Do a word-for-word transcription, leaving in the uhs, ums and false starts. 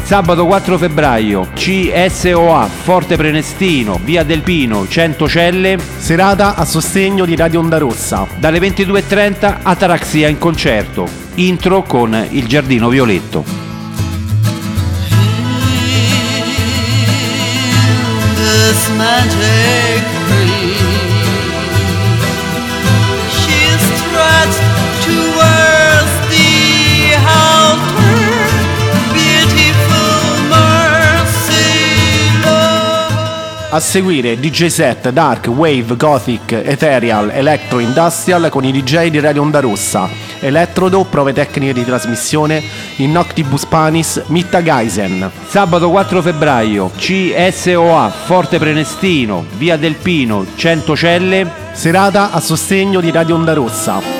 Sabato quattro febbraio, C S O A Forte Prenestino, via del Pino, cento Celle. Serata a sostegno di Radio Onda Rossa. Dalle ventidue e trenta Ataraxia in concerto. Intro con Il Giardino Violetto. This magic she stretched towards the altar, beautiful mercy, Lord. A seguire D J set Dark, Wave, Gothic, Ethereal, Electro, Industrial con i D J di Radio Onda Rossa. Elettrodo, prove tecniche di trasmissione, in Noctibus Panis, Mitta Geisen. Sabato quattro febbraio, C S O A Forte Prenestino, via del Pino, cento Celle. Serata a sostegno di Radio Onda Rossa.